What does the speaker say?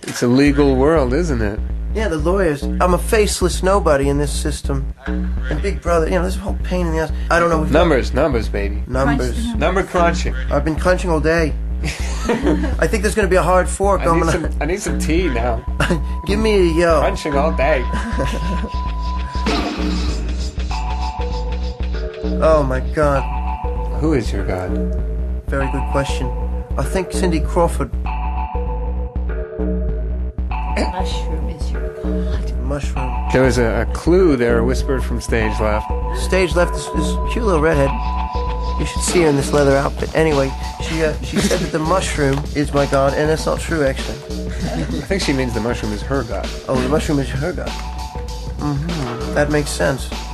It's a legal world, isn't it? Yeah, the lawyers. I'm a faceless nobody in this system. And Big Brother, you know, this whole pain in the ass. I don't know. Numbers, baby. Numbers. Number crunching. I've been crunching all day. I think there's going to be a hard fork. I need some tea now. Give me a yo. Crunching all day. Oh my God. Who is your God? Very good question. I think Cindy Crawford. Mushroom is your God. Mushroom. There was a clue there whispered from stage left. Stage left, this cute little redhead. You should see her in this leather outfit. Anyway, she said that the mushroom is my God, and that's not true, actually. I think she means the mushroom is her God. Oh, the mushroom is her God. That makes sense.